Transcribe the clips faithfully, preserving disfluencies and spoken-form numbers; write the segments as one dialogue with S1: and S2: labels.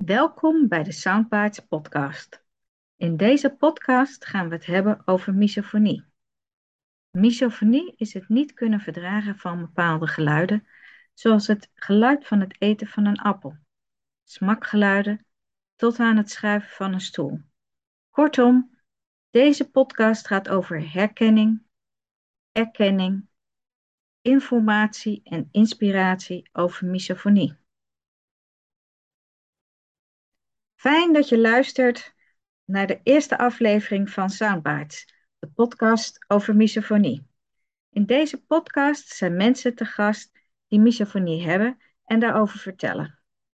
S1: Welkom bij de Soundbites podcast. In deze podcast gaan we het hebben over misofonie. Misofonie is het niet kunnen verdragen van bepaalde geluiden, zoals het geluid van het eten van een appel, smakgeluiden tot aan het schuiven van een stoel. Kortom, deze podcast gaat over herkenning, erkenning, informatie en inspiratie over misofonie. Fijn dat je luistert naar de eerste aflevering van Soundbites, de podcast over misofonie. In deze podcast zijn mensen te gast die misofonie hebben en daarover vertellen.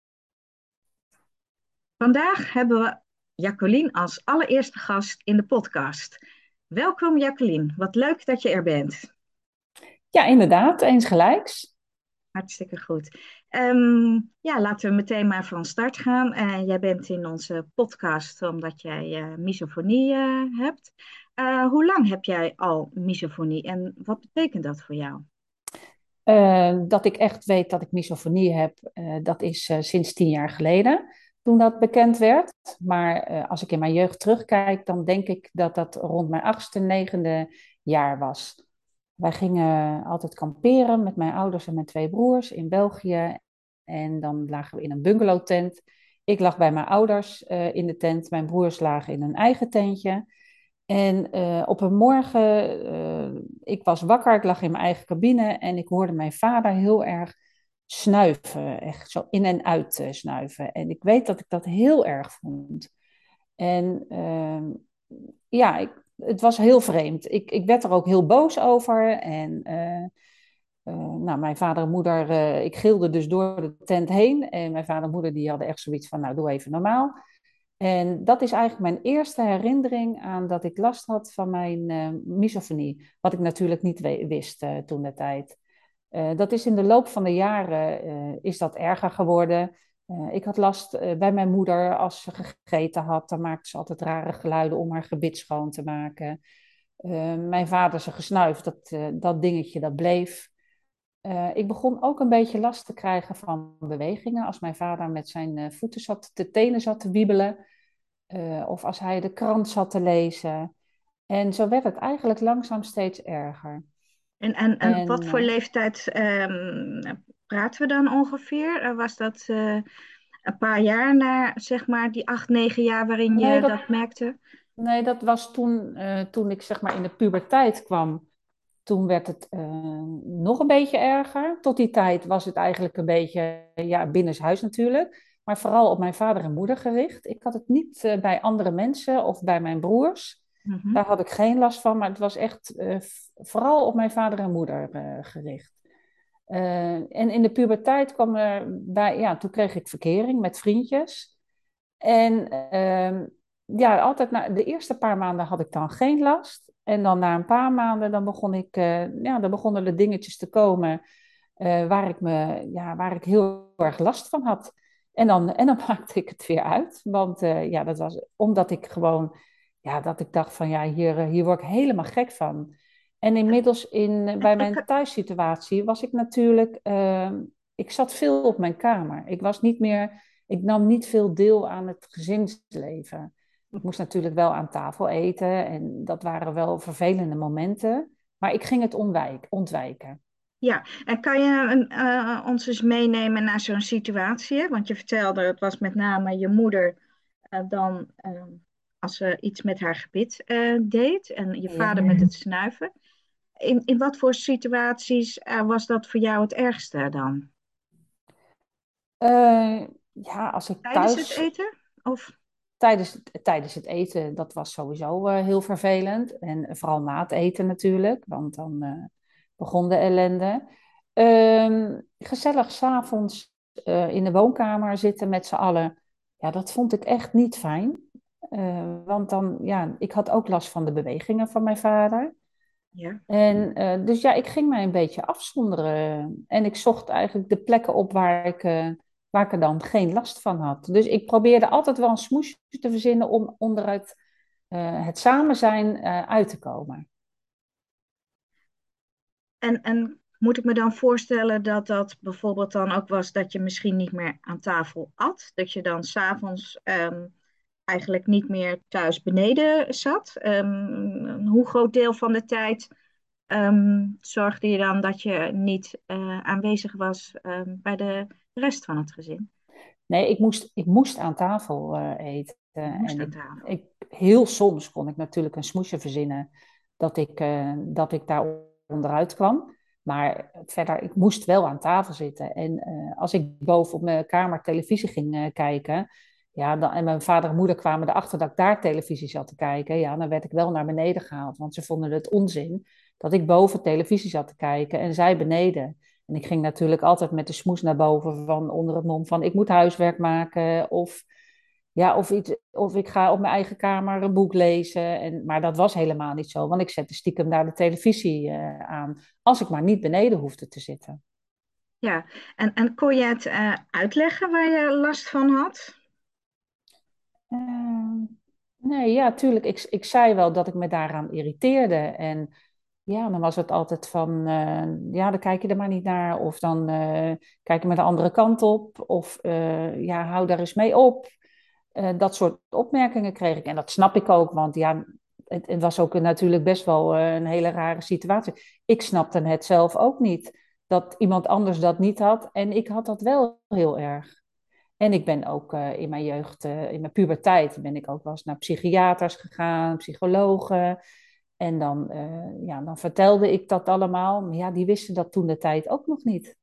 S1: Vandaag hebben we Jacqueline als allereerste gast in de podcast. Welkom Jacqueline, wat leuk dat je er bent.
S2: Ja, inderdaad, eens gelijks.
S1: Hartstikke goed. Um, ja, laten we meteen maar van start gaan. Uh, jij bent in onze podcast omdat jij uh, misofonie uh, hebt. Uh, hoe lang heb jij al misofonie en wat betekent dat voor jou?
S2: Uh, dat ik echt weet dat ik misofonie heb, uh, dat is uh, sinds tien jaar geleden, toen dat bekend werd. Maar uh, als ik in mijn jeugd terugkijk, dan denk ik dat dat rond mijn achtste, negende jaar was. Wij gingen altijd kamperen met mijn ouders en mijn twee broers in België. En dan lagen we in een bungalowtent. Ik lag bij mijn ouders uh, in de tent, mijn broers lagen in een eigen tentje. En uh, op een morgen, uh, ik was wakker, ik lag in mijn eigen cabine en ik hoorde mijn vader heel erg snuiven, echt zo in en uit uh, snuiven. En ik weet dat ik dat heel erg vond. En uh, ja, ik, het was heel vreemd. Ik, ik werd er ook heel boos over en uh, uh, nou, mijn vader en moeder, uh, ik gilde dus door de tent heen en mijn vader en moeder die hadden echt zoiets van, nou doe even normaal. En dat is eigenlijk mijn eerste herinnering aan dat ik last had van mijn uh, misofonie. Wat ik natuurlijk niet we- wist uh, toen de tijd. Uh, dat is in de loop van de jaren uh, is dat erger geworden. Uh, ik had last uh, bij mijn moeder als ze gegeten had. Dan maakte ze altijd rare geluiden om haar gebit schoon te maken. Uh, mijn vader zijn gesnuif, dat, uh, dat dingetje dat bleef. Uh, ik begon ook een beetje last te krijgen van bewegingen. Als mijn vader met zijn uh, voeten zat, de tenen zat te wiebelen. Uh, of als hij de krant zat te lezen. En zo werd het eigenlijk langzaam steeds erger.
S1: En, en, en
S2: En
S1: wat voor
S2: uh,
S1: leeftijd um, praten we dan ongeveer? Uh, was dat uh, een paar jaar na, zeg maar, die acht, negen jaar waarin
S2: nee,
S1: je
S2: dat,
S1: dat merkte?
S2: nee, dat was toen, uh, toen ik zeg maar in de puberteit kwam. Toen werd het uh, nog een beetje erger. Tot die tijd was het eigenlijk een beetje ja, binnenshuis natuurlijk. Maar vooral op mijn vader en moeder gericht. Ik had het niet uh, bij andere mensen of bij mijn broers.
S1: Mm-hmm.
S2: Daar had ik geen last van. Maar het was echt uh, vooral op mijn vader en moeder uh, gericht. Uh, en in de puberteit kwam er bij, ja, toen kreeg ik verkering met vriendjes. En uh, ja, altijd na de eerste paar maanden had ik dan geen last. En dan na een paar maanden, dan begon ik, uh, ja, dan begonnen er dingetjes te komen uh, waar ik me, ja, waar ik heel erg last van had. En dan, en dan maakte ik het weer uit. Want uh, ja, dat was omdat ik gewoon, ja, dat ik dacht van ja, hier, hier word ik helemaal gek van. En inmiddels in, bij
S1: Ik,
S2: mijn thuissituatie was ik natuurlijk, uh, ik zat veel op mijn kamer. Ik was niet meer, ik nam niet veel deel aan het gezinsleven. Ik moest natuurlijk wel aan tafel eten en dat waren wel vervelende momenten. Maar ik ging het ontwijk, ontwijken.
S1: ja, en kan je uh, ons eens meenemen naar zo'n situatie? Hè? Want je vertelde, het was met name je moeder uh, dan uh, als ze iets met haar gebit uh, deed en je vader
S2: Ja.
S1: met het snuiven. In, in wat voor situaties uh, was dat voor jou het ergste dan?
S2: Uh, ja, als ik
S1: Tijdens het
S2: thuis
S1: eten? Of?
S2: tijdens, tijdens het eten, dat was sowieso uh, heel vervelend. En vooral na het eten natuurlijk, want dan uh, begon de ellende. Um, gezellig s'avonds uh, in de woonkamer zitten met z'n allen. Ja, dat vond ik echt niet fijn. Uh, want dan, ja, ik had ook last van de bewegingen van mijn vader.
S1: Ja.
S2: En uh, dus ja, ik ging mij een beetje afzonderen. En ik zocht eigenlijk de plekken op waar ik, uh, waar ik er dan geen last van had. Dus ik probeerde altijd wel een smoesje te verzinnen om onderuit uh, het samen zijn uh, uit te komen.
S1: En, en moet ik me dan voorstellen dat dat bijvoorbeeld dan ook was dat je misschien niet meer aan tafel at? Dat je dan s'avonds um, eigenlijk niet meer thuis beneden zat? Um, hoe groot deel van de tijd um, zorgde je dan dat je niet uh, aanwezig was um, bij de rest van het gezin?
S2: Nee, ik moest, ik moest aan tafel uh, eten.
S1: Je
S2: En
S1: moest aan
S2: ik,
S1: tafel.
S2: ik, heel soms kon ik natuurlijk een smoesje verzinnen dat ik, uh, dat ik daar onderuit kwam. Maar verder, ik moest wel aan tafel zitten. En uh, als ik boven op mijn kamer televisie ging uh, kijken, ja, dan, en mijn vader en moeder kwamen erachter dat ik daar televisie zat te kijken, ja, dan werd ik wel naar beneden gehaald. Want ze vonden het onzin dat ik boven televisie zat te kijken en zij beneden. En ik ging natuurlijk altijd met de smoes naar boven van onder het mom van ik moet huiswerk maken of, ja, of, iets, of ik ga op mijn eigen kamer een boek lezen. En, maar dat was helemaal niet zo, want ik zette stiekem daar de televisie uh, aan als ik maar niet beneden hoefde te zitten.
S1: Ja, en, en kon je het uh, uitleggen waar je last van had?
S2: Uh, nee, ja, tuurlijk. Ik, ik zei wel dat ik me daaraan irriteerde. En ja, dan was het altijd van, uh, ja, dan kijk je er maar niet naar. Of dan uh, kijk je maar de andere kant op. Of uh, ja, hou daar eens mee op. Uh, dat soort opmerkingen kreeg ik. En dat snap ik ook, want ja, het, het was ook natuurlijk best wel uh, een hele rare situatie. Ik snapte het zelf ook niet. Dat iemand anders dat niet had. En ik had dat wel heel erg. En ik ben ook uh, in mijn jeugd, uh, in mijn puberteit, ben ik ook wel eens naar psychiaters gegaan, psychologen. En dan, uh, ja, dan vertelde ik dat allemaal. Maar ja, die wisten dat toen de tijd ook nog niet.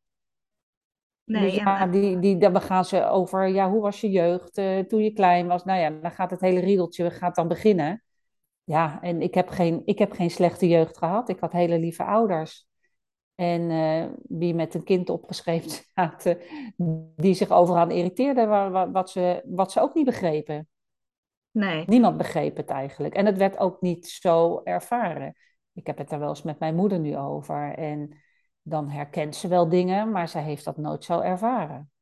S2: Dus
S1: Nee, en,
S2: ja, die, die, dan gaan ze over, ja, hoe was je jeugd uh, toen je klein was? Nou ja, dan gaat het hele riedeltje gaat dan beginnen. Ja, en ik heb geen, ik heb geen slechte jeugd gehad. Ik had hele lieve ouders. En uh, wie met een kind opgeschreven zaten, die zich overal irriteerden, wat, wat, ze, wat ze ook niet begrepen.
S1: nee.
S2: Niemand begreep het eigenlijk. En het werd ook niet zo ervaren. Ik heb het er wel eens met mijn moeder nu over. En dan herkent ze wel dingen, maar zij heeft dat nooit zo ervaren.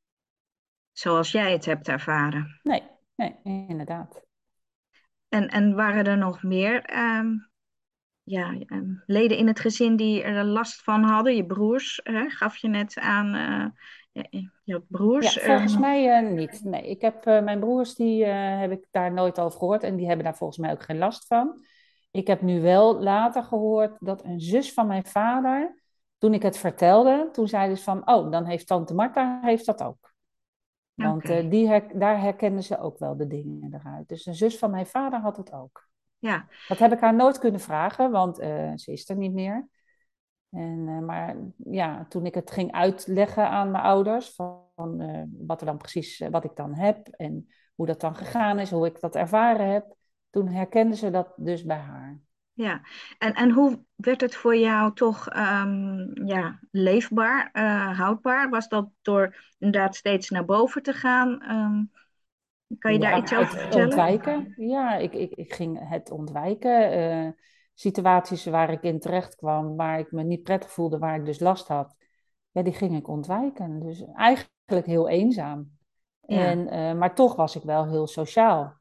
S1: Zoals jij het hebt ervaren.
S2: Nee, nee, inderdaad.
S1: En, en waren er nog meer ehm, ja, ehm, leden in het gezin die er last van hadden? Je broers, hè? Gaf je net aan eh, je, je
S2: Ja,
S1: broers.
S2: volgens
S1: ehm,
S2: mij uh, niet. Nee, ik heb uh, mijn broers, die uh, heb ik daar nooit over gehoord. En die hebben daar volgens mij ook geen last van. Ik heb nu wel later gehoord dat een zus van mijn vader, toen ik het vertelde, toen zei ze van, oh, dan heeft tante Marta heeft dat ook. Want
S1: Oké,
S2: uh, die her, daar herkennen ze ook wel de dingen eruit. Dus een zus van mijn vader had het ook.
S1: ja.
S2: Dat heb ik haar nooit kunnen vragen, want uh, ze is er niet meer. En, uh, maar ja, toen ik het ging uitleggen aan mijn ouders, van uh, wat er dan precies, uh, wat ik dan heb en hoe dat dan gegaan is, hoe ik dat ervaren heb, toen herkenden ze dat dus bij haar.
S1: Ja, en, en hoe werd het voor jou toch ehm, ja, leefbaar, eh, houdbaar? Was dat door inderdaad steeds naar boven te gaan? Ehm, kan je daar
S2: Ja,
S1: iets over
S2: het
S1: vertellen?
S2: ontwijken. Ja, ik, ik, ik ging het ontwijken. Uh, situaties waar ik in terecht kwam, waar ik me niet prettig voelde, waar ik dus last had, ja, die ging ik ontwijken. Dus eigenlijk heel eenzaam.
S1: Ja,
S2: En, uh, maar toch was ik wel heel sociaal.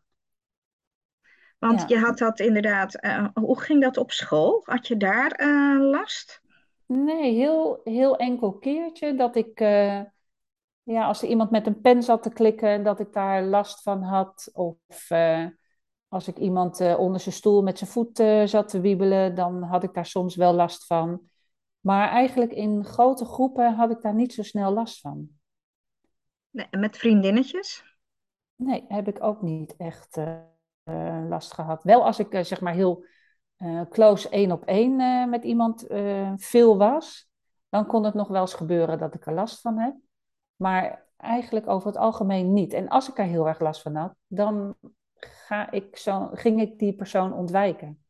S1: want je
S2: Ja,
S1: had dat inderdaad. Eh, hoe ging dat op school? Had je daar eh, last?
S2: nee, heel, heel enkel keertje dat ik, uh, ja, als er iemand met een pen zat te klikken, dat ik daar last van had. Of uh, als ik iemand uh, onder zijn stoel met zijn voet uh, zat te wiebelen, dan had ik daar soms wel last van. Maar eigenlijk in grote groepen had ik daar niet zo snel last van.
S1: Nee, met vriendinnetjes?
S2: Nee, heb ik ook niet echt uh, uh, last gehad. Wel als ik uh, zeg maar heel uh, close één op één uh, met iemand uh, veel was, dan kon het nog wel eens gebeuren dat ik er last van heb. Maar eigenlijk over het algemeen niet. En als ik er heel erg last van had, dan ga ik zo, ging ik die persoon ontwijken.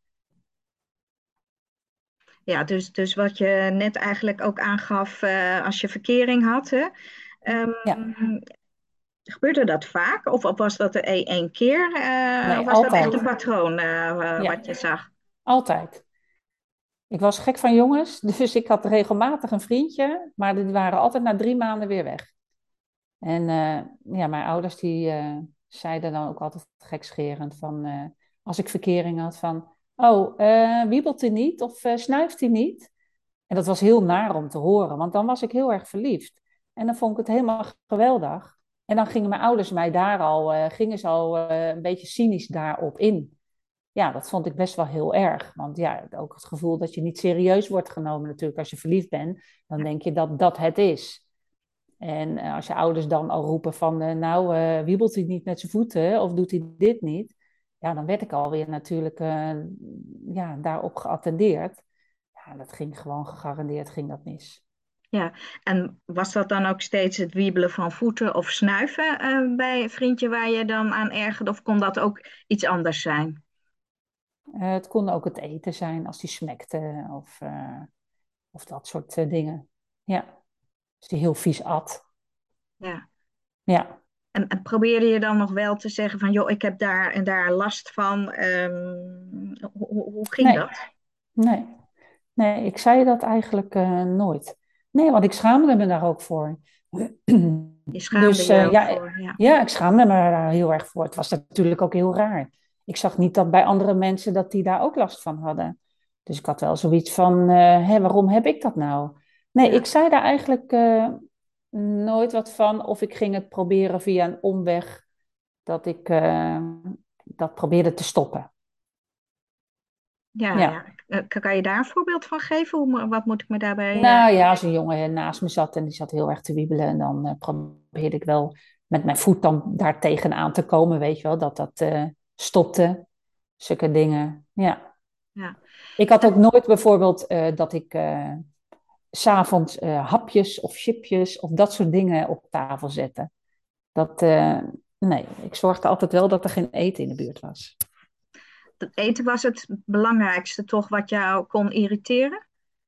S1: Ja, dus, dus wat je net eigenlijk ook aangaf eh, als je verkering had. Hè? Ehm,
S2: Ja,
S1: Gebeurde dat vaak? Of, of was dat er één één keer? Eh, of
S2: nee,
S1: was dat echt een
S2: altijd.
S1: patroon eh,
S2: Ja,
S1: wat je zag?
S2: altijd. Ik was gek van jongens, dus ik had regelmatig een vriendje, maar die waren altijd na drie maanden weer weg. En uh, ja, mijn ouders die uh, zeiden dan ook altijd gekscherend van, uh, als ik verkering had van, oh, uh, wiebelt hij niet of uh, snuift hij niet? En dat was heel naar om te horen, want dan was ik heel erg verliefd. En dan vond ik het helemaal geweldig. En dan gingen mijn ouders mij daar al, uh, gingen ze al uh, een beetje cynisch daarop in. Ja, dat vond ik best wel heel erg. Want ja, ook het gevoel dat je niet serieus wordt genomen natuurlijk als je verliefd bent. Dan denk je dat dat het is. En uh, als je ouders dan al roepen van, uh, nou, uh, wiebelt hij niet met zijn voeten of doet hij dit niet? Ja, dan werd ik alweer natuurlijk uh, ja, daarop geattendeerd. Ja, dat ging gewoon gegarandeerd, ging dat mis.
S1: Ja, en was dat dan ook steeds het wiebelen van voeten of snuiven eh, bij een vriendje waar je dan aan ergerde? Of kon dat ook iets anders zijn?
S2: Uh, het kon ook het eten zijn als die smekte of, uh, of dat soort uh, dingen. Ja, als die heel vies at.
S1: Ja.
S2: Ja,
S1: En, en probeerde je dan nog wel te zeggen van, joh, ik heb daar en daar last van. Ehm, hoe, hoe hoe ging
S2: nee,
S1: dat?
S2: nee. Nee, ik zei dat eigenlijk uh, nooit. Nee, want ik schaamde me daar ook voor.
S1: Je schaamde
S2: Dus
S1: je
S2: uh,
S1: ook
S2: ja,
S1: voor, ja.
S2: ja, ik schaamde me daar heel erg voor. Het was natuurlijk ook heel raar. Ik zag niet dat bij andere mensen dat die daar ook last van hadden. Dus ik had wel zoiets van, uh, hé, waarom heb ik dat nou? Nee, ik
S1: Ja,
S2: zei daar eigenlijk uh, nooit wat van. Of ik ging het proberen via een omweg dat ik uh, dat probeerde te stoppen.
S1: ja, ja.
S2: Ja.
S1: Eh, Kan je daar een voorbeeld van geven? Hoe, mo- wat moet ik me daarbij... eh,
S2: Nou ja, als een jongen naast me zat en die zat heel erg te wiebelen. En dan uh, probeerde ik wel met mijn voet dan daar tegenaan te komen, weet je wel. Dat dat uh, stopte, zulke dingen. Ja.
S1: ja.
S2: Ik had ook
S1: En,
S2: nooit bijvoorbeeld uh, dat ik uh, 's avonds uh, hapjes of chipjes of dat soort dingen op tafel zette. Dat, uh, nee, ik zorgde altijd wel dat er geen eten in de buurt was.
S1: het eten was het belangrijkste toch wat jou kon irriteren?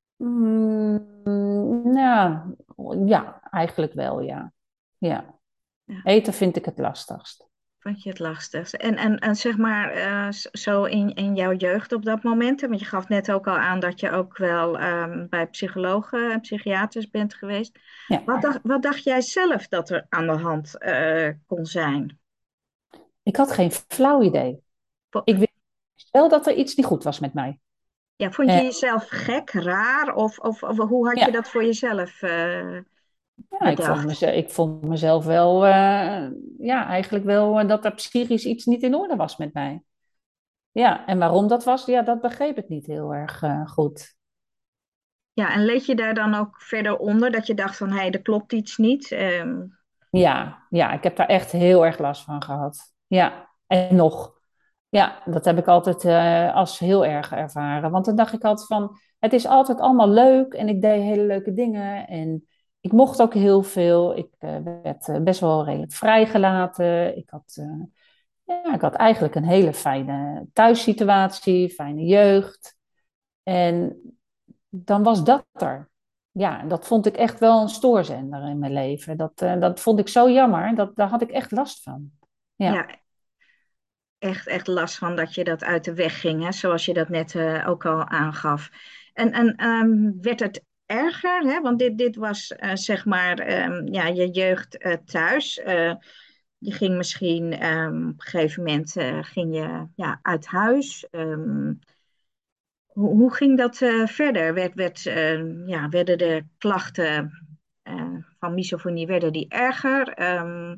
S2: Mm, nou, ja, eigenlijk wel, ja. Ja.
S1: Ja.
S2: Eten vind ik het lastigst.
S1: Vond je het lastigst? En, en, en zeg maar, eh, z- zo in, in jouw jeugd op dat moment, hè, want je gaf net ook al aan dat je ook wel ehm, bij psychologen en psychiaters bent geweest.
S2: Ja.
S1: Wat dacht, wat dacht jij zelf dat er aan de hand eh, kon zijn?
S2: Ik had geen flauw idee.
S1: Vo-
S2: Ik wist wel dat er iets niet goed was met mij.
S1: Ja, vond je
S2: En
S1: jezelf gek, raar, of, of, of hoe had je
S2: ja,
S1: dat voor jezelf eh,
S2: ja ik, vond
S1: bedacht?
S2: mezelf, ik vond mezelf wel, eh, ja, eigenlijk wel eh, dat er psychisch iets niet in orde was met mij. Ja, en waarom dat was, ja, dat begreep ik niet heel erg eh, goed.
S1: Ja, en leed je daar dan ook verder onder dat je dacht van, hé, er klopt iets niet? Ehm,
S2: Ja, ja, ik heb daar echt heel erg last van gehad. Ja, en nog. Ja, dat heb ik altijd eh, als heel erg ervaren. Want dan dacht ik altijd van, het is altijd allemaal leuk en ik deed hele leuke dingen. En ik mocht ook heel veel. Ik eh, werd eh, best wel redelijk vrijgelaten. Ik had, eh, ja, ik had eigenlijk een hele fijne thuissituatie, fijne jeugd. En dan was dat er. Ja, en dat vond ik echt wel een stoorzender in mijn leven. Dat, eh, dat vond ik zo jammer. Dat, daar had ik echt last van. Ja.
S1: ja, echt, echt last van dat je dat uit de weg ging, hè? Zoals je dat net eh, ook al aangaf. En, en ehm, werd het erger, hè? Want dit, dit was eh, zeg maar ehm, ja, je jeugd eh, thuis. Eh, je ging misschien ehm, op een gegeven moment eh, ging je, ja, uit huis. Ehm, hoe, hoe ging dat eh, verder? Werd, werd, eh, ja, werden de klachten eh, van misofonie werden die erger? Ehm,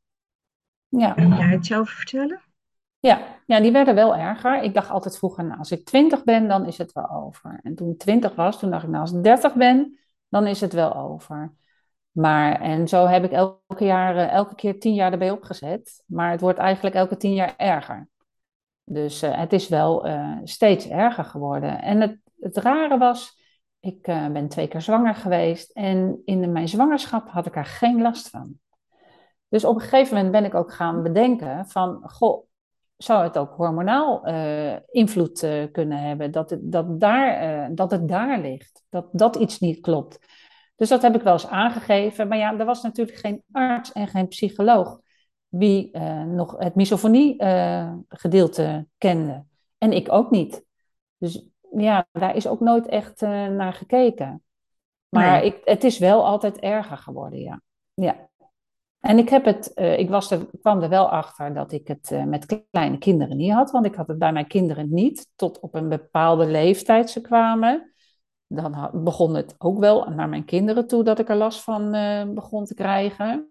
S2: Ja.
S1: kan je daar iets over vertellen?
S2: Ja, ja, die werden wel erger. Ik dacht altijd vroeger, nou, als ik twintig ben, dan is het wel over. En toen ik twintig was, toen dacht ik, nou, als ik dertig ben, dan is het wel over. Maar, en zo heb ik elke jaar, eh, elke keer tien jaar erbij opgezet. Maar het wordt eigenlijk elke tien jaar erger. Dus eh, het is wel eh, steeds erger geworden. En het, het rare was, ik eh, ben twee keer zwanger geweest. En in mijn zwangerschap had ik er geen last van. Dus op een gegeven moment ben ik ook gaan bedenken van, goh, zou het ook hormonaal eh, invloed eh, kunnen hebben? Dat het, dat, daar, eh, dat het daar ligt, dat dat iets niet klopt. Dus dat heb ik wel eens aangegeven. Maar ja, er was natuurlijk geen arts en geen psycholoog wie eh, nog het misofonie eh, gedeelte kende. En ik ook niet. Dus ja, daar is ook nooit echt eh, naar gekeken. Maar
S1: Nee.
S2: ik, het is wel altijd erger geworden, ja. Ja. En ik heb het, uh, ik was er, kwam er wel achter dat ik het uh, met kleine kinderen niet had, want ik had het bij mijn kinderen niet, tot op een bepaalde leeftijd ze kwamen. Dan ha- begon het ook wel naar mijn kinderen toe dat ik er last van eh, begon te krijgen.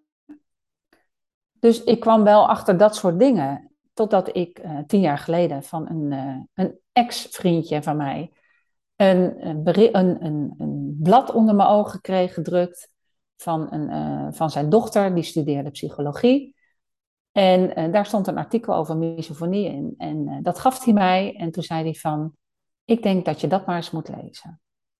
S2: Dus ik kwam wel achter dat soort dingen. Totdat ik eh, tien jaar geleden van een, eh, een ex-vriendje van mij een, een, beri- een, een, een blad onder mijn ogen kreeg gedrukt van, een, eh, van zijn dochter, die studeerde psychologie. En eh, daar stond een artikel over misofonie in. En eh, dat gaf hij mij. En toen zei hij van, ik denk dat je dat maar eens moet lezen.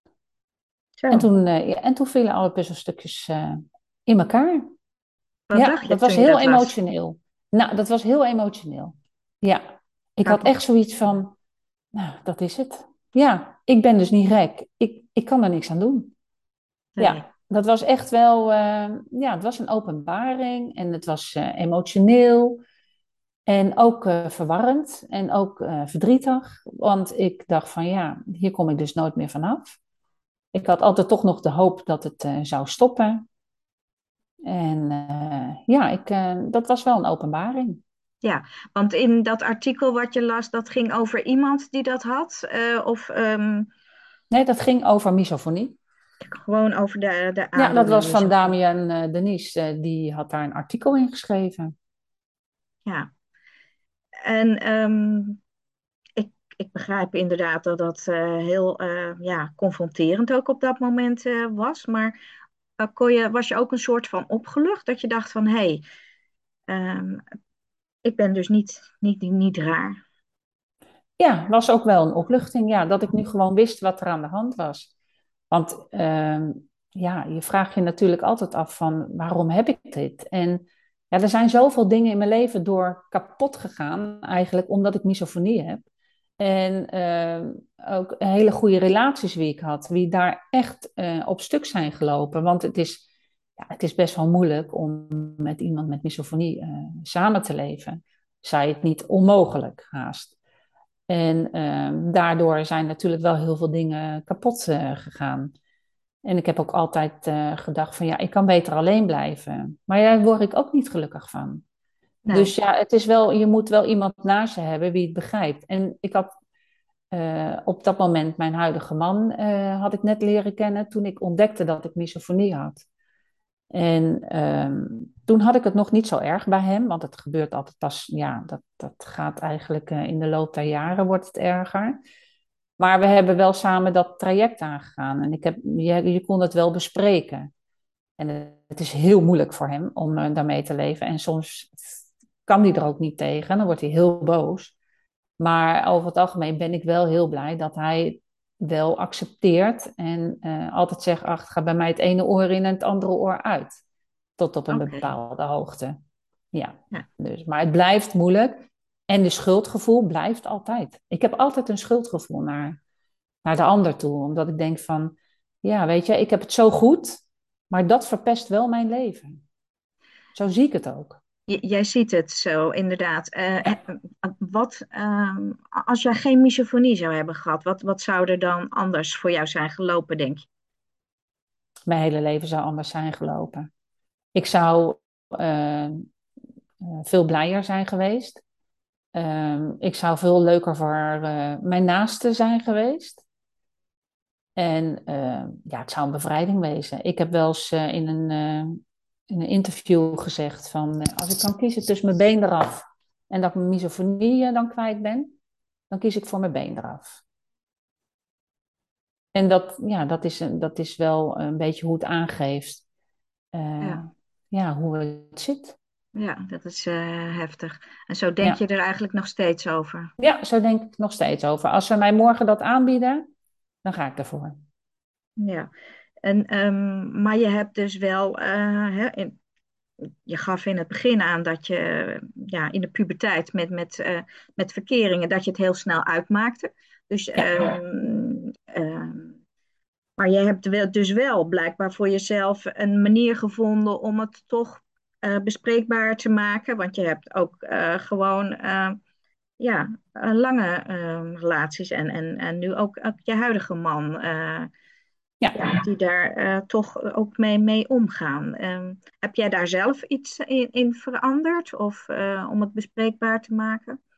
S2: En
S1: Zo,
S2: toen, eh, ja, en toen vielen alle puzzelstukjes eh, in elkaar.
S1: wat
S2: Ja,
S1: dacht je
S2: dat
S1: toen
S2: was
S1: je
S2: heel
S1: dat las?
S2: emotioneel. Nou, dat was heel emotioneel. Ja, ik
S1: Kan
S2: had
S1: ik me
S2: echt zoiets van, nou, dat is het. Ja, ik ben dus niet gek. Ik, ik kan er niks aan doen.
S1: nee.
S2: Ja, dat was echt wel, eh, ja, het was een openbaring en het was eh, emotioneel en ook eh, verwarrend en ook eh, verdrietig. Want ik dacht van, ja, hier kom ik dus nooit meer vanaf. Ik had altijd toch nog de hoop dat het eh, zou stoppen. En eh, ja, ik, eh, dat was wel een openbaring.
S1: Ja, want in dat artikel wat je las, dat ging over iemand die dat had, eh, of ehm,
S2: Nee, dat ging over misofonie.
S1: gewoon over de, de
S2: Ja, dat
S1: aandoening
S2: was van
S1: misofonie.
S2: Damian uh, Denies. Uh, die had daar een artikel in geschreven.
S1: Ja, en ehm, ik, ik begrijp inderdaad dat dat eh, heel eh, ja, confronterend ook op dat moment eh, was, maar eh, kon je, was je ook een soort van opgelucht dat je dacht van, hé, hey, ehm, ik ben dus niet, niet, niet raar.
S2: Ja, was ook wel een opluchting. Ja, dat ik nu gewoon wist wat er aan de hand was. Want uh, ja, je vraagt je natuurlijk altijd af van waarom heb ik dit? En ja, er zijn zoveel dingen in mijn leven door kapot gegaan, eigenlijk omdat ik misofonie heb. En uh, ook hele goede relaties wie ik had, wie daar echt uh, op stuk zijn gelopen. Want het is, ja, het is best wel moeilijk om met iemand met misofonie uh, samen te leven. Zij het niet onmogelijk haast. En uh, daardoor zijn natuurlijk wel heel veel dingen kapot uh, gegaan. En ik heb ook altijd uh, gedacht van ja, ik kan beter alleen blijven. Maar daar word ik ook niet gelukkig van.
S1: Nee,
S2: Dus ja, het is wel, je moet wel iemand naast je hebben wie het begrijpt. En ik had uh, op dat moment mijn huidige man uh, had ik net leren kennen toen ik ontdekte dat ik misofonie had. En um, toen had ik het nog niet zo erg bij hem, want het gebeurt altijd pas, ja, dat, dat gaat eigenlijk uh, in de loop der jaren wordt het erger. Maar we hebben wel samen dat traject aangegaan en ik heb, je, je kon het wel bespreken. En het is heel moeilijk voor hem om uh, daarmee te leven en soms kan hij er ook niet tegen, dan wordt hij heel boos. Maar over het algemeen ben ik wel heel blij dat hij wel accepteert en uh, altijd zegt, ach, het gaat bij mij het ene oor in en het andere oor uit. Tot op een
S1: oké.
S2: bepaalde hoogte. Ja,
S1: Ja.
S2: dus, maar het blijft moeilijk. En de schuldgevoel blijft altijd. Ik heb altijd een schuldgevoel naar, naar de ander toe. Omdat ik denk van, ja, weet je, ik heb het zo goed, maar dat verpest wel mijn leven. Zo zie ik het ook.
S1: J- jij ziet het zo, inderdaad. Eh,
S2: Ja,
S1: he- wat, ehm, als jij geen misofonie zou hebben gehad, wat, wat zou er dan anders voor jou zijn gelopen, denk je?
S2: mijn hele leven zou anders zijn gelopen. Ik zou uh, veel blijer zijn geweest. Um, ik zou veel leuker voor uh, mijn naasten zijn geweest. En uh, ja, het zou een bevrijding wezen. Ik heb wel eens uh, in, een, uh, in een interview gezegd van... Uh, als ik kan kiezen tussen mijn been eraf en dat ik mijn misofonie uh, dan kwijt ben... dan kies ik voor mijn been eraf. En dat, ja, dat, is, dat is wel een beetje hoe het aangeeft. Uh,
S1: Ja,
S2: ja, hoe het zit.
S1: ja, dat is eh, heftig. En zo denk je
S2: Ja.
S1: er eigenlijk nog steeds over.
S2: ja, zo denk ik nog steeds over. Als ze mij morgen dat aanbieden, dan ga ik ervoor.
S1: Ja, en, ehm, maar je hebt dus wel, eh, hè, in, je gaf in het begin aan dat je eh, ja, in de puberteit met, met, eh, met verkeringen, dat je het heel snel uitmaakte. Dus
S2: Ja,
S1: ehm, ehm, maar je hebt wel- dus wel blijkbaar voor jezelf een manier gevonden om het toch eh, bespreekbaar te maken. Want je hebt ook eh, gewoon eh, ja, eh, lange eh, relaties en, en, en nu ook, ook je huidige man, eh, ja,
S2: ja.
S1: die daar eh, toch ook mee, mee omgaan. Ehm, heb jij daar zelf iets in, in veranderd of eh, om het bespreekbaar te maken?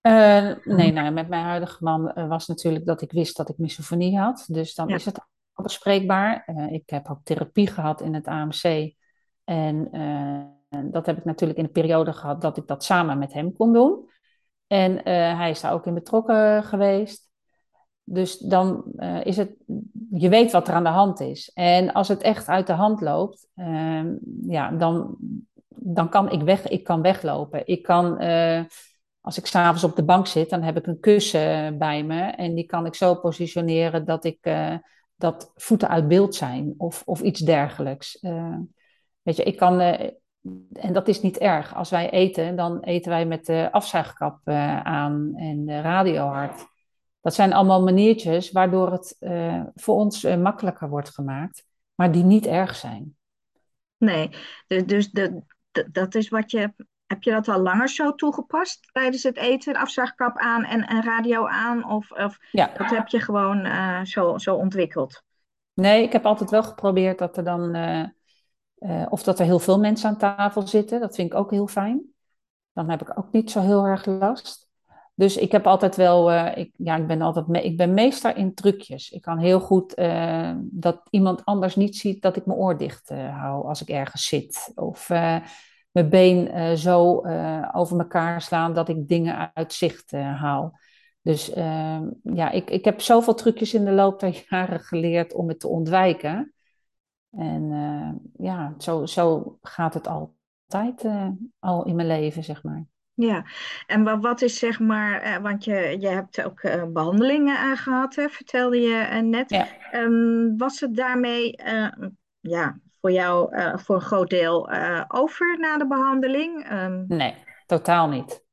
S2: Uh, nee, nou, met mijn huidige man uh, was natuurlijk dat ik wist dat ik misofonie had. Dus dan
S1: Ja,
S2: is het al bespreekbaar. Uh, ik heb ook therapie gehad in het A M C. En uh, dat heb ik natuurlijk in de periode gehad dat ik dat samen met hem kon doen. En uh, hij is daar ook in betrokken geweest. Dus dan uh, is het, je weet wat er aan de hand is. En als het echt uit de hand loopt, uh, ja, dan, dan kan ik weg, ik kan weglopen. Ik kan, uh, als ik s'avonds op de bank zit, dan heb ik een kussen bij me. En die kan ik zo positioneren dat ik, uh, dat voeten uit beeld zijn of, of iets dergelijks. Uh, weet je, ik kan, uh, en dat is niet erg. Als wij eten, dan eten wij met de afzuigkap uh, aan en de radio hard. Dat zijn allemaal maniertjes waardoor het uh, voor ons uh, makkelijker wordt gemaakt, maar die niet erg zijn.
S1: nee. Dus, dus de, de- dat is wat je. Heb je dat al langer zo toegepast tijdens het eten? Afzuigkap aan en, en radio aan? Of, of
S2: Ja,
S1: dat heb je gewoon eh, zo, zo ontwikkeld?
S2: nee, ik heb altijd wel geprobeerd dat er dan, uh, uh, of dat er heel veel mensen aan tafel zitten. Dat vind ik ook heel fijn. Dan heb ik ook niet zo heel erg last. Dus ik heb altijd wel, uh, ik, ja, ik ben altijd, me, ik ben meester in trucjes. Ik kan heel goed uh, dat iemand anders niet ziet dat ik mijn oor dicht uh, hou als ik ergens zit. Of uh, mijn been uh, zo uh, over elkaar slaan dat ik dingen uit zicht uh, haal. Dus uh, ja, ik, ik heb zoveel trucjes in de loop der jaren geleerd om het te ontwijken. En uh, ja, zo, zo gaat het altijd uh, al in mijn leven, zeg maar.
S1: Ja, en wat, wat is zeg maar, eh, want je, je hebt ook eh, behandelingen aangehad, hè, vertelde je eh, net.
S2: Ja,
S1: Ehm, was het daarmee eh, ja, voor jou eh, voor een groot deel eh, over na de behandeling? Ehm,
S2: nee, totaal niet.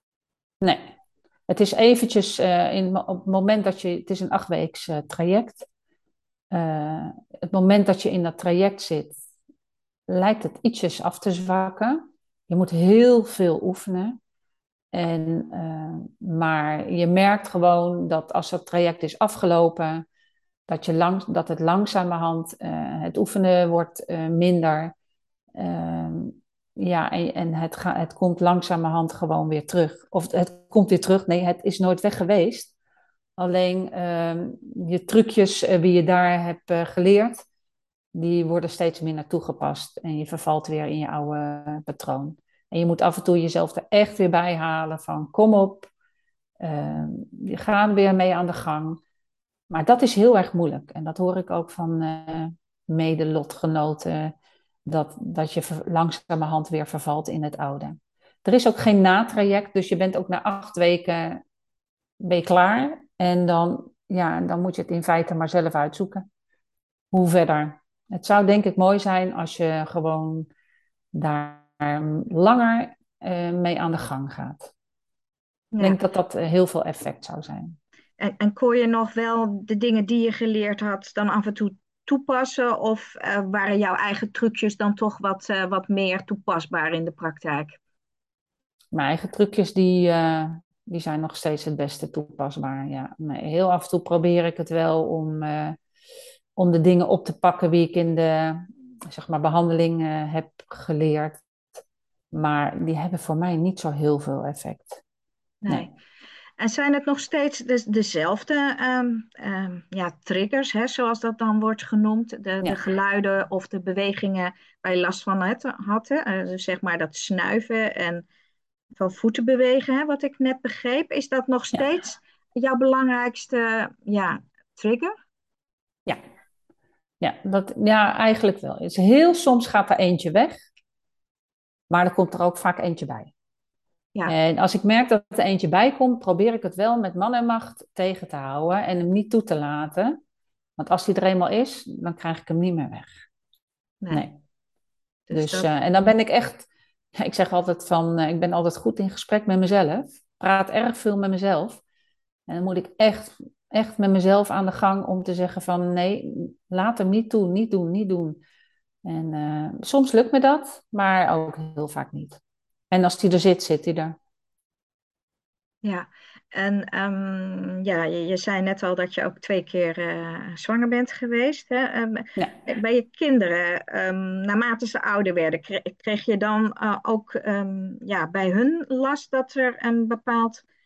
S2: Nee. Het is eventjes, uh, in, op het moment dat je, het is een achtweeks uh, traject. Uh, het moment dat je in dat traject zit, lijkt het ietsjes af te zwakken. Je moet heel veel oefenen. En, uh, maar je merkt gewoon dat als dat traject is afgelopen, dat, je lang, dat het langzamerhand, uh, het oefenen wordt uh, minder. Uh, ja, en, en het, ga, het komt langzamerhand gewoon weer terug. Of het, het komt weer terug, nee, het is nooit weg geweest. Alleen uh, je trucjes uh, die je daar hebt uh, geleerd, die worden steeds minder toegepast. En je vervalt weer in je oude uh, patroon. En je moet af en toe jezelf er echt weer bij halen van kom op, uh, we gaan weer mee aan de gang. Maar dat is heel erg moeilijk. En dat hoor ik ook van uh, mede-lotgenoten, dat, dat je ver, langzamerhand weer vervalt in het oude. Er is ook geen natraject, dus je bent ook na acht weken ben je klaar. En dan, ja, dan moet je het in feite maar zelf uitzoeken. Hoe verder? Het zou denk ik mooi zijn als je gewoon daar langer uh, mee aan de gang gaat. Ik
S1: ja.
S2: denk dat dat uh, heel veel effect zou zijn.
S1: En, en kon je nog wel de dingen die je geleerd had dan af en toe toepassen? Of eh, waren jouw eigen trucjes dan toch wat, eh, wat meer toepasbaar in de praktijk?
S2: Mijn eigen trucjes die, uh, die zijn nog steeds het beste toepasbaar. Ja. Nee, heel af en toe probeer ik het wel om, uh, om de dingen op te pakken die ik in de zeg maar, behandeling uh, heb geleerd. Maar die hebben voor mij niet zo heel veel effect.
S1: Nee.
S2: Nee.
S1: En zijn het nog steeds de, dezelfde ehm, ehm, ja, triggers, hè, zoals dat dan wordt genoemd? De, de
S2: Ja.
S1: geluiden of de bewegingen waar je last van had, had hè? Eh, dus zeg maar dat snuiven en van voeten bewegen, hè, wat ik net begreep. Is dat nog
S2: Ja.
S1: steeds jouw belangrijkste ja, trigger?
S2: Ja. Ja, dat, ja, eigenlijk wel. Het is heel soms gaat er eentje weg, maar er komt er ook vaak eentje bij.
S1: Ja,
S2: En als ik merk dat er eentje bij komt, probeer ik het wel met man en macht tegen te houden en hem niet toe te laten. Want als hij er eenmaal is, dan krijg ik hem niet meer weg.
S1: nee.
S2: Nee.
S1: Dus
S2: Dus,
S1: dat,
S2: uh, en dan ben ik echt, ja, ik zeg altijd van, uh, ik ben altijd goed in gesprek met mezelf. Praat erg veel met mezelf. En dan moet ik echt, echt met mezelf aan de gang om te zeggen van, nee, laat hem niet toe, niet doen, niet doen. En uh, soms lukt me dat, maar ook heel vaak niet. En als hij er zit, zit hij er.
S1: ja. En ehm, ja, je, je zei net al dat je ook twee keer eh, zwanger bent geweest. Hè? Ehm,
S2: Ja,
S1: bij je kinderen, ehm, naarmate ze ouder werden, kreeg, kreeg je dan eh, ook ehm, ja, bij hun last dat er een bepaald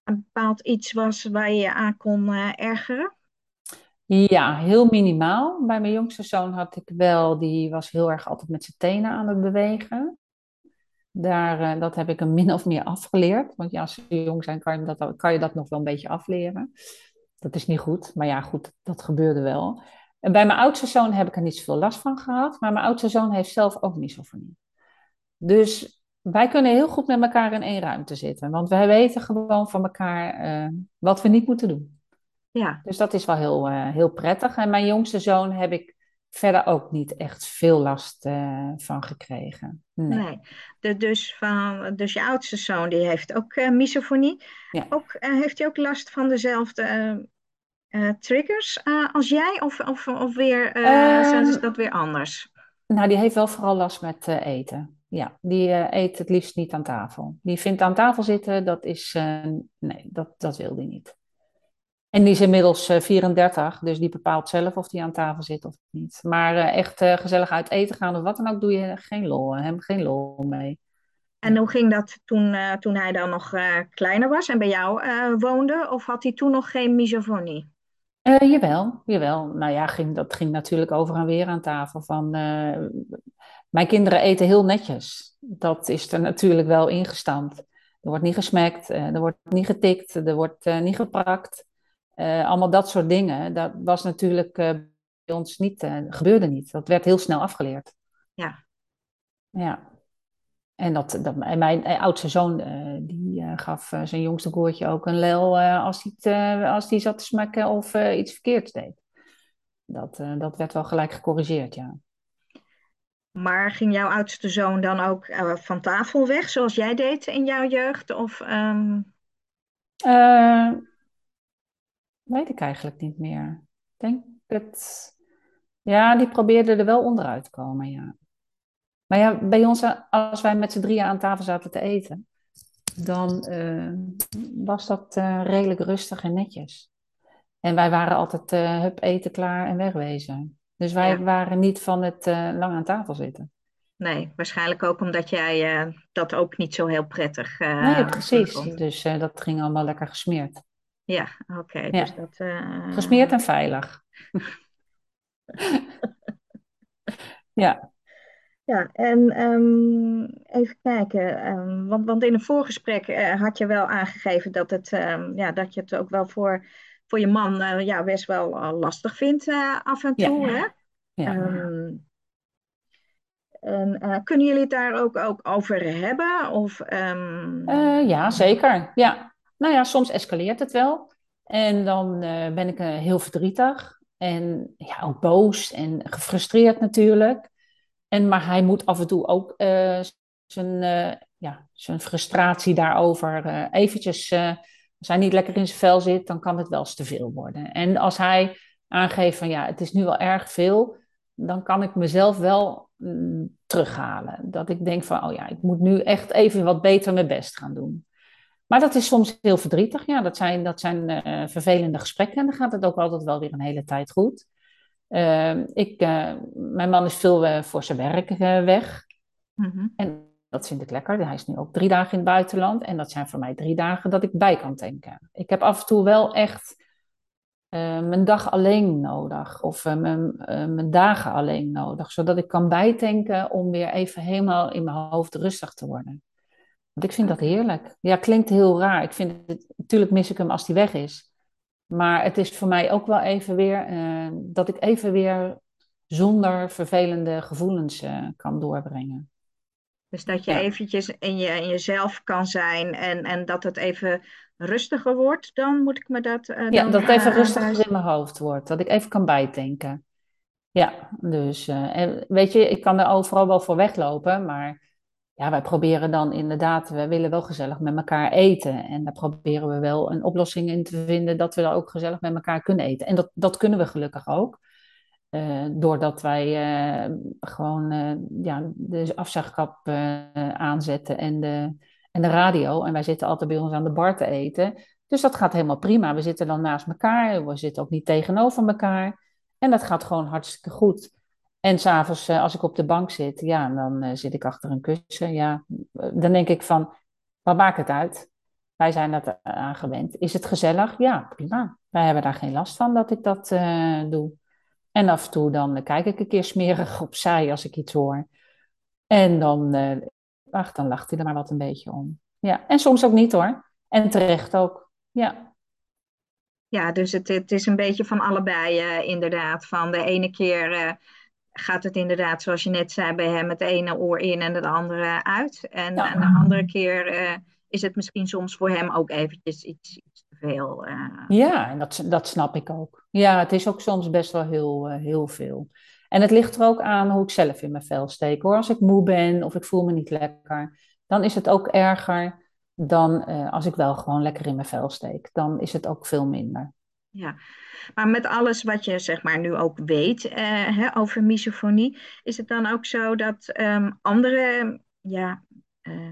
S1: een bepaald iets was waar je je aan kon eh, ergeren?
S2: Ja, heel minimaal. Bij mijn jongste zoon had ik wel, die was heel erg altijd met zijn tenen aan het bewegen. Daar, eh, dat heb ik hem min of meer afgeleerd. Want ja, als ze jong zijn, kan je dat, kan je dat nog wel een beetje afleren. Dat is niet goed, maar ja, goed, dat gebeurde wel. En bij mijn oudste zoon heb ik er niet zoveel last van gehad. Maar mijn oudste zoon heeft zelf ook misofonie. Dus wij kunnen heel goed met elkaar in één ruimte zitten. Want wij weten gewoon van elkaar eh, wat we niet moeten doen.
S1: Ja,
S2: Dus dat is wel heel, eh, heel prettig. En mijn jongste zoon heb ik verder ook niet echt veel last eh, van gekregen. Nee.
S1: nee. De, dus, van, dus je oudste zoon die heeft ook eh, misofonie.
S2: Ja.
S1: Ook, eh, heeft hij ook last van dezelfde eh, eh, triggers eh, als jij? Of, of, of weer, eh, zijn
S2: Ehm,
S1: ze dat weer anders?
S2: nou, die heeft wel vooral last met eh, eten. Ja, die eh, eet het liefst niet aan tafel. Die vindt aan tafel zitten, dat is, eh, nee, dat, dat wil die niet. En die is inmiddels eh, vierendertig, dus die bepaalt zelf of die aan tafel zit of niet. Maar eh, echt eh, gezellig uit eten gaan of wat dan ook, doe je geen lol, hem geen lol mee.
S1: En
S2: Nee.
S1: hoe ging dat toen, eh, toen hij dan nog eh, kleiner was en bij jou eh, woonde? Of had hij toen nog geen misofonie?
S2: Eh, jawel, jawel. Nou ja, ging, dat ging natuurlijk over en weer aan tafel. Van, eh, mijn kinderen eten heel netjes. Dat is er natuurlijk wel ingestampt. Er wordt niet gesmekt, eh, er wordt niet getikt, er wordt eh, niet geprakt. Eh, allemaal dat soort dingen. Dat was natuurlijk eh, bij ons niet, eh, gebeurde niet. Dat werd heel snel afgeleerd.
S1: Ja.
S2: Ja. En, dat, dat, en mijn eh, oudste zoon, eh, die eh, gaf eh, zijn jongste broertje ook een lel eh, als hij het, eh, als hij zat te smakken of eh, iets verkeerds deed. Dat, eh, dat werd wel gelijk gecorrigeerd, ja.
S1: Maar ging jouw oudste zoon dan ook eh, van tafel weg, zoals jij deed in jouw jeugd? Of, ehm,
S2: Eh, weet ik eigenlijk niet meer. Ik denk het... Ja, die probeerde er wel onderuit te komen, ja. Maar ja, bij ons, eh, als wij met z'n drieën aan tafel zaten te eten, dan eh, was dat eh, redelijk rustig en netjes. En wij waren altijd eh, hup, eten klaar en wegwezen. Dus wij
S1: ja,
S2: waren niet van het eh, lang aan tafel zitten.
S1: nee, waarschijnlijk ook omdat jij eh, dat ook niet zo heel prettig
S2: Nee,
S1: eh, misschien
S2: precies.
S1: vond.
S2: Dus eh, dat ging allemaal lekker gesmeerd.
S1: Ja, oké, dus
S2: Ja,
S1: dat. eh,
S2: gesmeerd en veilig. Ja.
S1: Ja, en ehm, even kijken, ehm, want, want in een voorgesprek eh, had je wel aangegeven dat, het, ehm, ja, dat je het ook wel voor, voor je man eh, ja, best wel eh, lastig vindt eh, af en
S2: Ja,
S1: toe, hè?
S2: ja.
S1: Ehm, en, eh, kunnen jullie het daar ook, ook over hebben? Of, ehm,
S2: Eh, ja, zeker. Ja. Nou ja, soms escaleert het wel. En dan eh, ben ik eh, heel verdrietig. En ja, ook boos en gefrustreerd natuurlijk. En, maar hij moet af en toe ook eh, zijn, eh, ja, zijn frustratie daarover eh, eventjes... eh, als hij niet lekker in zijn vel zit, dan kan het wel eens te veel worden. En als hij aangeeft van ja, het is nu wel erg veel, dan kan ik mezelf wel mm, terughalen. Dat ik denk van, oh ja, ik moet nu echt even wat beter mijn best gaan doen. Maar dat is soms heel verdrietig. Ja, dat zijn, dat zijn eh, vervelende gesprekken en dan gaat het ook altijd wel weer een hele tijd goed. Uh, ik, uh, mijn man is veel uh, voor zijn werk uh, weg.
S1: mhm.
S2: En dat vind ik lekker. Hij is nu ook drie dagen in het buitenland. En dat zijn voor mij drie dagen dat ik bij kan tanken. Ik heb af en toe wel echt uh, mijn dag alleen nodig. Of uh, mijn, uh, mijn dagen alleen nodig. Zodat ik kan bijtanken om weer even helemaal in mijn hoofd rustig te worden. Want ik vind dat
S1: Oké.
S2: heerlijk. Ja, klinkt heel raar. Ik vind het, natuurlijk mis ik hem als hij weg is. Maar het is voor mij ook wel even weer uh, dat ik even weer zonder vervelende gevoelens uh, kan doorbrengen.
S1: Dus dat je
S2: Ja.
S1: eventjes in, je, in jezelf kan zijn en, en dat het even rustiger wordt, dan moet ik me dat uh,
S2: Ja,
S1: dan
S2: dat het even
S1: uh,
S2: rustiger in mijn hoofd wordt. Dat ik even kan bijdenken. Ja, dus uh, en weet je, ik kan er overal wel voor weglopen, maar ja, wij proberen dan inderdaad, we willen wel gezellig met elkaar eten. En daar proberen we wel een oplossing in te vinden dat we dan ook gezellig met elkaar kunnen eten. En dat, dat kunnen we gelukkig ook. Uh, doordat wij uh, gewoon uh, ja, de afzuigkap uh, aanzetten en de, en de radio. En wij zitten altijd bij ons aan de bar te eten. Dus dat gaat helemaal prima. We zitten dan naast elkaar. We zitten ook niet tegenover elkaar. En dat gaat gewoon hartstikke goed. En s'avonds, uh, als ik op de bank zit, ja, dan uh, zit ik achter een kussen. Ja, dan denk ik van, wat maakt het uit? Wij zijn dat aan gewend. Is het gezellig? Ja, prima. Wij hebben daar geen last van dat ik dat uh, doe. En af en toe dan kijk ik een keer smerig opzij als ik iets hoor. En dan, uh, ach, dan lacht hij er maar wat een beetje om. Ja, en soms ook niet hoor. En terecht ook. Ja.
S1: Ja, dus het, het is een beetje van allebei uh, inderdaad. Van de ene keer uh, gaat het inderdaad, zoals je net zei, bij hem het ene oor in en het andere uit. En,
S2: Ja.
S1: en de andere keer uh, is het misschien soms voor hem ook eventjes iets, iets te veel. Uh.
S2: Ja, en dat, dat snap ik ook. Ja, het is ook soms best wel heel, uh, heel veel. En het ligt er ook aan hoe ik zelf in mijn vel steek hoor. Als ik moe ben of ik voel me niet lekker, dan is het ook erger dan uh, als ik wel gewoon lekker in mijn vel steek. Dan is het ook veel minder.
S1: Ja, maar met alles wat je zeg maar nu ook weet uh, hè, over misofonie, is het dan ook zo dat um, andere ja, uh,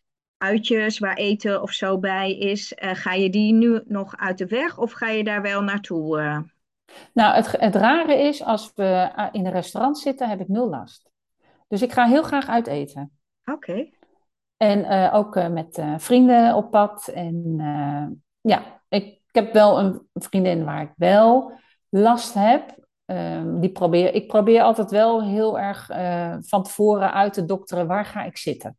S1: uitjes waar eten of zo bij is, uh, ga je die nu nog uit de weg of ga je daar wel naartoe? Uh?
S2: Nou, het, het rare is, als we in een restaurant zitten, heb ik nul last. Dus ik ga heel graag uit eten.
S1: Oké. Okay.
S2: En uh, ook uh, met uh, vrienden op pad. En uh, ja, ik, ik heb wel een vriendin waar ik wel last heb. Um, die probeer, ik probeer altijd wel heel erg uh, van tevoren uit te dokteren waar ga ik zitten.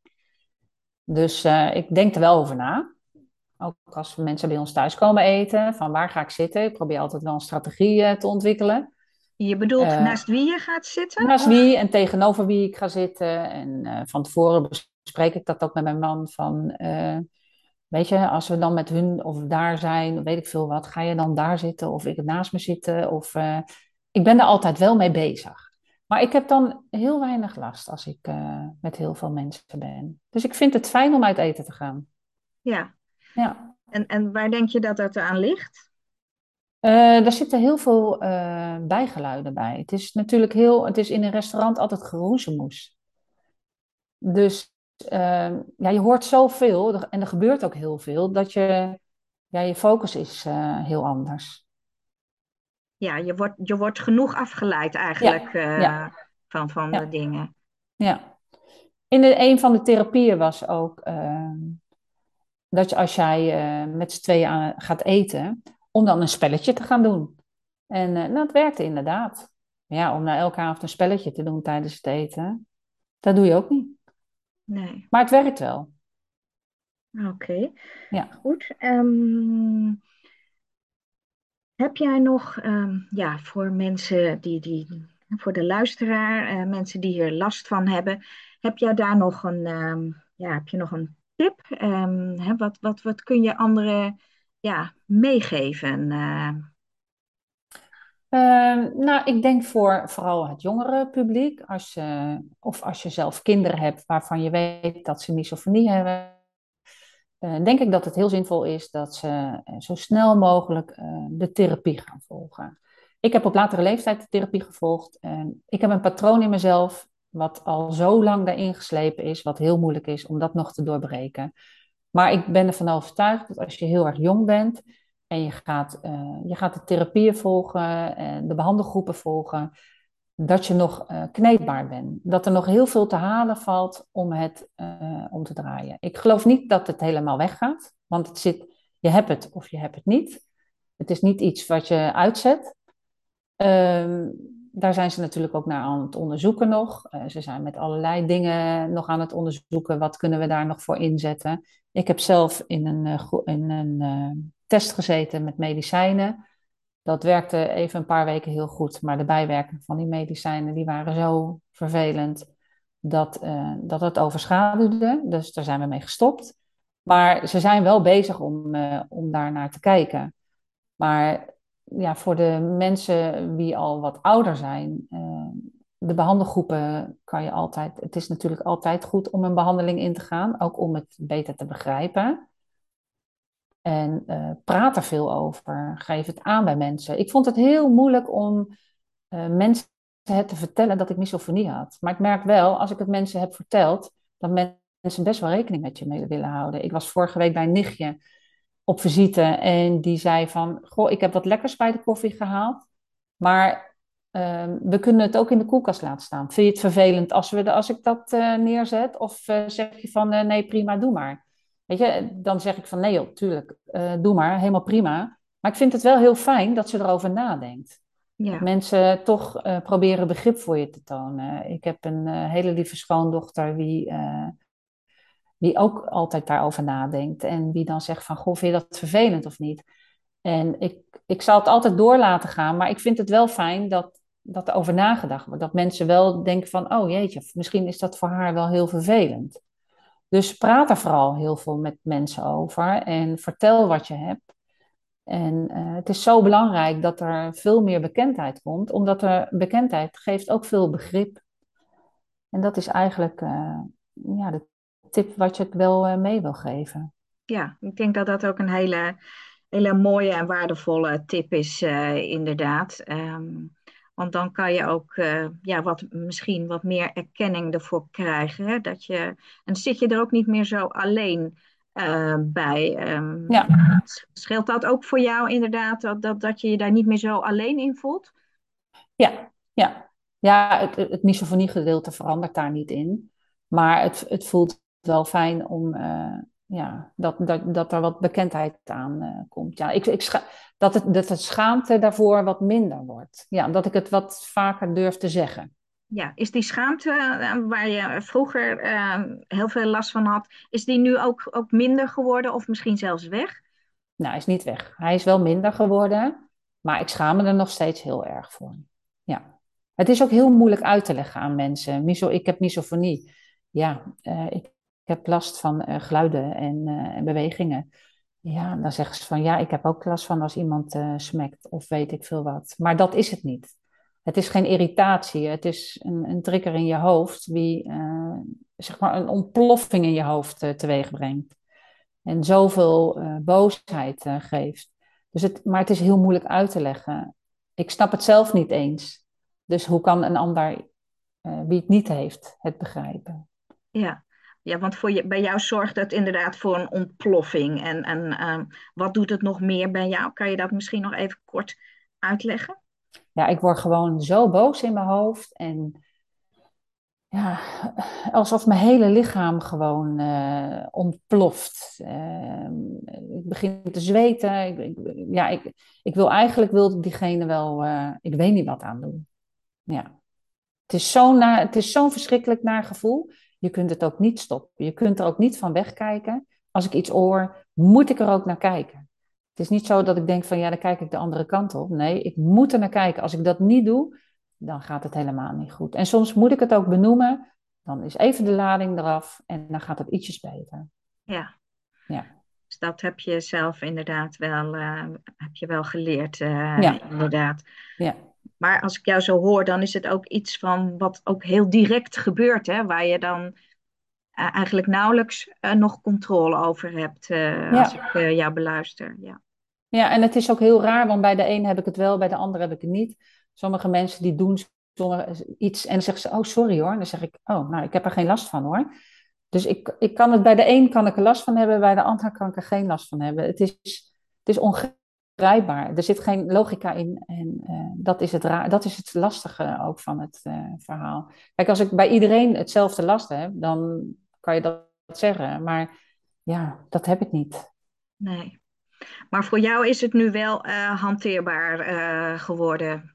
S2: Dus uh, ik denk er wel over na. Ook als mensen bij ons thuis komen eten, van waar ga ik zitten. Ik probeer altijd wel een strategie uh, te ontwikkelen.
S1: Je bedoelt
S2: Uh,
S1: naast wie je gaat zitten?
S2: naast
S1: Of?
S2: wie en tegenover wie ik ga zitten. En uh, van tevoren bespreek ik dat ook met mijn man van... Uh, weet je, als we dan met hun of daar zijn, weet ik veel wat, ga je dan daar zitten of ik naast me zitten? Of, uh, ik ben er altijd wel mee bezig. Maar ik heb dan heel weinig last als ik uh, met heel veel mensen ben. Dus ik vind het fijn om uit eten te gaan.
S1: Ja.
S2: Ja.
S1: En, en waar denk je dat dat aan ligt?
S2: Uh, er zitten heel veel uh, bijgeluiden bij. Het is natuurlijk heel, het is in een restaurant altijd geroezemoes. Dus uh, ja, je hoort zoveel en er gebeurt ook heel veel dat je, ja, je focus is uh, heel anders.
S1: Ja, je wordt, je wordt genoeg afgeleid eigenlijk
S2: Ja,
S1: uh,
S2: ja,
S1: van, van de
S2: ja,
S1: dingen.
S2: ja. In de, een van de therapieën was ook uh, dat je als jij uh, met z'n tweeën aan, gaat eten, om dan een spelletje te gaan doen. En uh, dat werkte inderdaad. Ja, om na elke avond een spelletje te doen tijdens het eten, dat doe je ook niet.
S1: Nee.
S2: Maar het werkt wel.
S1: Oké, okay.
S2: Ja.
S1: Goed. Um, heb jij nog, um, ja, voor mensen die, die voor de luisteraar, uh, mensen die hier last van hebben, heb jij daar nog een, um, ja, heb je nog een tip? Um, hè, wat, wat, wat kun je anderen, ja, meegeven? Uh,
S2: Uh, nou, ik denk voor vooral het jongere publiek, als je, of als je zelf kinderen hebt waarvan je weet dat ze misofonie hebben, uh, denk ik dat het heel zinvol is dat ze uh, zo snel mogelijk uh, de therapie gaan volgen. Ik heb op latere leeftijd de therapie gevolgd en ik heb een patroon in mezelf wat al zo lang daarin geslepen is, wat heel moeilijk is om dat nog te doorbreken. Maar ik ben ervan overtuigd dat als je heel erg jong bent en je gaat, uh, je gaat de therapieën volgen en de behandelgroepen volgen, dat je nog uh, kneedbaar bent. Dat er nog heel veel te halen valt om het uh, om te draaien. Ik geloof niet dat het helemaal weggaat, want het zit, je hebt het of je hebt het niet. Het is niet iets wat je uitzet. Um, daar zijn ze natuurlijk ook naar aan het onderzoeken nog. Uh, ze zijn met allerlei dingen nog aan het onderzoeken. Wat kunnen we daar nog voor inzetten? Ik heb zelf in een, uh, in een uh, test gezeten met medicijnen. Dat werkte even een paar weken heel goed. Maar de bijwerkingen van die medicijnen die waren zo vervelend dat, uh, dat het overschaduwde. Dus daar zijn we mee gestopt. Maar ze zijn wel bezig om, uh, om daar naar te kijken. Maar ja, voor de mensen die al wat ouder zijn, uh, de behandelgroepen kan je altijd. Het is natuurlijk altijd goed om een behandeling in te gaan, ook om het beter te begrijpen. En uh, praat er veel over. Geef het aan bij mensen. Ik vond het heel moeilijk om uh, mensen het te vertellen dat ik misofonie had. Maar ik merk wel, als ik het mensen heb verteld, dat mensen best wel rekening met je mee willen houden. Ik was vorige week bij een nichtje op visite en die zei van, goh, ik heb wat lekkers bij de koffie gehaald, maar uh, we kunnen het ook in de koelkast laten staan. Vind je het vervelend als, we de, als ik dat uh, neerzet? Of uh, zeg je van, uh, nee, prima, doe maar. Weet je, dan zeg ik van nee joh, tuurlijk, uh, doe maar, helemaal prima. Maar ik vind het wel heel fijn dat ze erover nadenkt. Dat
S1: Ja,
S2: mensen toch uh, proberen begrip voor je te tonen. Ik heb een uh, hele lieve schoondochter die, uh, die ook altijd daarover nadenkt. En die dan zegt van, goh, vind je dat vervelend of niet? En ik, ik zal het altijd door laten gaan, maar ik vind het wel fijn dat, dat er over nagedacht wordt. Dat mensen wel denken van, oh jeetje, misschien is dat voor haar wel heel vervelend. Dus praat er vooral heel veel met mensen over en vertel wat je hebt. En uh, het is zo belangrijk dat er veel meer bekendheid komt, omdat er bekendheid geeft ook veel begrip. En dat is eigenlijk uh, ja, de tip wat je het wel uh, mee wil geven.
S1: ja, ik denk dat dat ook een hele, hele mooie en waardevolle tip is, eh, inderdaad. Ehm, want dan kan je ook eh, ja, wat, misschien wat meer erkenning ervoor krijgen. Hè? Dat je, en dan zit je er ook niet meer zo alleen eh, bij. Ehm,
S2: Ja,
S1: scheelt dat ook voor jou inderdaad, dat, dat, dat je je daar niet meer zo alleen in voelt?
S2: ja, ja. Ja, het, het misofoniegedeelte verandert daar niet in. Maar het, het voelt wel fijn om, uh, ja, dat, dat, dat er wat bekendheid aan uh, komt. Ja, ik, ik scha- dat, het, dat het schaamte daarvoor wat minder wordt. Ja, dat ik het wat vaker durf te zeggen.
S1: Ja, is die schaamte eh, waar je vroeger eh, heel veel last van had, is die nu ook, ook minder geworden of misschien zelfs weg?
S2: Nou, hij is niet weg. Hij is wel minder geworden, maar ik schaam me er nog steeds heel erg voor. Ja. Het is ook heel moeilijk uit te leggen aan mensen. Miso, ik heb misofonie. Ja, uh, ik, ik heb last van uh, geluiden en, uh, en bewegingen. Ja, dan zeggen ze van ja, ik heb ook last van als iemand uh, smekt of weet ik veel wat. Maar dat is het niet. Het is geen irritatie. Het is een, een trigger in je hoofd die uh, zeg maar een ontploffing in je hoofd uh, teweeg brengt. En zoveel uh, boosheid uh, geeft. Dus het, maar het is heel moeilijk uit te leggen. Ik snap het zelf niet eens. Dus hoe kan een ander, uh, wie het niet heeft, het begrijpen?
S1: Ja, ja, want voor je, bij jou zorgt het inderdaad voor een ontploffing. En, en ehm, wat doet het nog meer bij jou? Kan je dat misschien nog even kort uitleggen?
S2: Ja, ik word gewoon zo boos in mijn hoofd. En ja, alsof mijn hele lichaam gewoon uh, ontploft. Uh, ik begin te zweten. Ik, ik, ja, ik, ik wil eigenlijk wil ik diegene wel, uh, ik weet niet wat aan doen. Ja. Het is zo'n na, het is zo'n verschrikkelijk naar gevoel. Je kunt het ook niet stoppen. Je kunt er ook niet van wegkijken. Als ik iets hoor, moet ik er ook naar kijken. Het is niet zo dat ik denk van ja, dan kijk ik de andere kant op. Nee, ik moet er naar kijken. Als ik dat niet doe, dan gaat het helemaal niet goed. En soms moet ik het ook benoemen. Dan is even de lading eraf en dan gaat het ietsjes beter.
S1: Ja,
S2: Ja,
S1: dus dat heb je zelf inderdaad wel, eh, heb je wel geleerd, eh,
S2: ja,
S1: inderdaad.
S2: ja.
S1: Maar als ik jou zo hoor, dan is het ook iets van wat ook heel direct gebeurt, hè, waar je dan eh, eigenlijk nauwelijks eh, nog controle over hebt, eh, als ik
S2: Ja,
S1: eh, jou beluister. Ja.
S2: ja, en het is ook heel raar, want bij de een heb ik het wel, bij de ander heb ik het niet. Sommige mensen die doen sommige, iets en dan zeggen ze, oh sorry hoor. En dan zeg ik, oh nou, ik heb er geen last van hoor. Dus ik, ik kan het bij de een kan ik er last van hebben, bij de ander kan ik er geen last van hebben. Het is, het is ongrijpbaar. Er zit geen logica in en uh, dat, is het raar, dat is het lastige ook van het uh, verhaal. Kijk, als ik bij iedereen hetzelfde last heb, dan kan je dat zeggen. Maar ja, dat heb ik niet.
S1: Nee. Maar voor jou is het nu wel eh, hanteerbaar eh, geworden.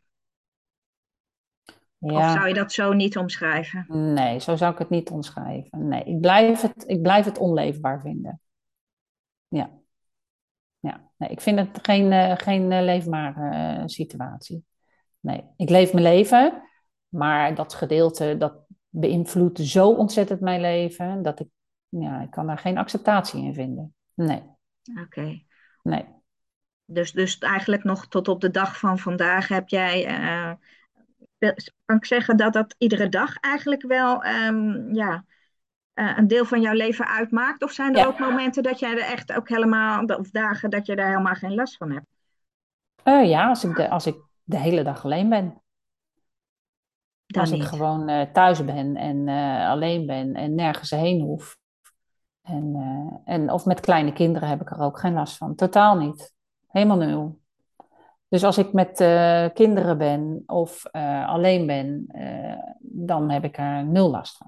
S1: Of zou
S2: Ja,
S1: je dat zo niet omschrijven?
S2: nee, zo zou ik het niet omschrijven. Nee, ik blijf het, ik blijf het onleefbaar vinden. Ja, ja. Nee, ik vind het geen, uh, geen uh, leefbare uh, situatie. Nee, ik leef mijn leven, maar dat gedeelte dat beïnvloedt zo ontzettend mijn leven dat ik, ja, ik kan daar geen acceptatie in vinden. Nee,
S1: Oké. Okay.
S2: nee.
S1: Dus, dus eigenlijk nog tot op de dag van vandaag heb jij, eh, kan ik zeggen dat dat iedere dag eigenlijk wel um, ja, uh, een deel van jouw leven uitmaakt? Of zijn er ook
S2: Ja,
S1: momenten dat jij er echt ook helemaal, of dagen dat je daar helemaal geen last van hebt?
S2: uh, ja als, ik de, als ik de hele dag alleen ben.
S1: Dan
S2: Als ik
S1: niet.
S2: gewoon uh, thuis ben en uh, alleen ben en nergens heen hoef. En, uh, en of met kleine kinderen heb ik er ook geen last van. Totaal niet. Helemaal nul. Dus als ik met uh, kinderen ben of uh, alleen ben, uh, dan heb ik er nul last van.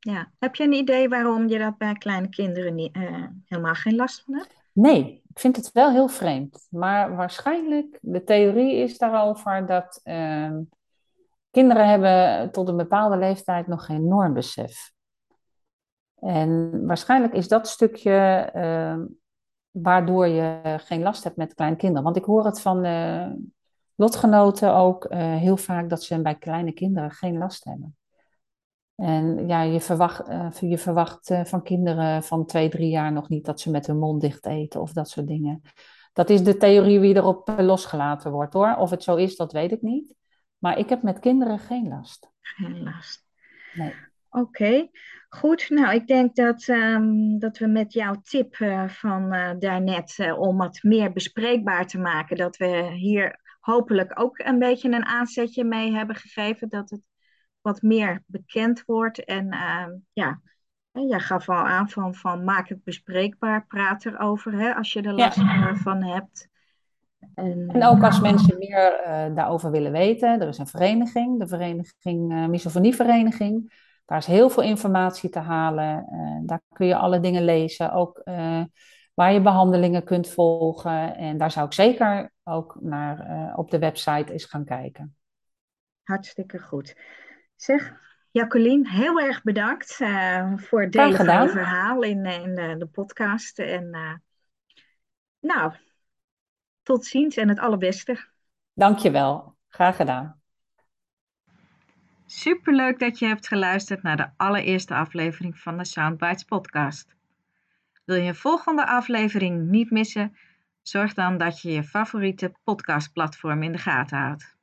S1: Ja. Heb je een idee waarom je dat bij kleine kinderen niet, eh, helemaal geen last van hebt?
S2: Nee, ik vind het wel heel vreemd. Maar waarschijnlijk, de theorie is daarover dat ehm, kinderen hebben tot een bepaalde leeftijd nog geen normbesef. En waarschijnlijk is dat stukje ehm, waardoor je geen last hebt met kleine kinderen. Want ik hoor het van eh, lotgenoten ook eh, heel vaak dat ze bij kleine kinderen geen last hebben. En ja, je verwacht, eh, je verwacht eh, van kinderen van twee, drie jaar nog niet dat ze met hun mond dicht eten of dat soort dingen. Dat is de theorie wie erop eh, losgelaten wordt hoor. Of het zo is, dat weet ik niet. Maar ik heb met kinderen geen last.
S1: Geen last.
S2: Nee.
S1: Oké, goed. Nou, ik denk dat, ehm, dat we met jouw tip eh, van eh, daarnet eh, om het meer bespreekbaar te maken, dat we hier hopelijk ook een beetje een aanzetje mee hebben gegeven, dat het wat meer bekend wordt. En ehm, ja, hè, jij gaf al aan van, van maak het bespreekbaar, praat erover, hè, als je er last
S2: Ja,
S1: eh, van hebt. En
S2: en
S1: eh,
S2: ook als mensen meer eh, daarover willen weten, er is een vereniging, de vereniging, eh Misofonievereniging. Daar is heel veel informatie te halen. Eh, daar kun je alle dingen lezen, ook eh, waar je behandelingen kunt volgen. En daar zou ik zeker ook naar eh, op de website eens gaan kijken.
S1: hartstikke goed. Zeg, Jacqueline, heel erg bedankt eh, voor het
S2: Graag
S1: delen van je
S2: gedaan.
S1: verhaal in, eh, in de, de podcast. En eh, nou, tot ziens en het allerbeste.
S2: Dank je wel. Graag gedaan.
S1: Superleuk dat je hebt geluisterd naar de allereerste aflevering van de Soundbites podcast. Wil je een volgende aflevering niet missen? Zorg dan dat je je favoriete podcastplatform in de gaten houdt.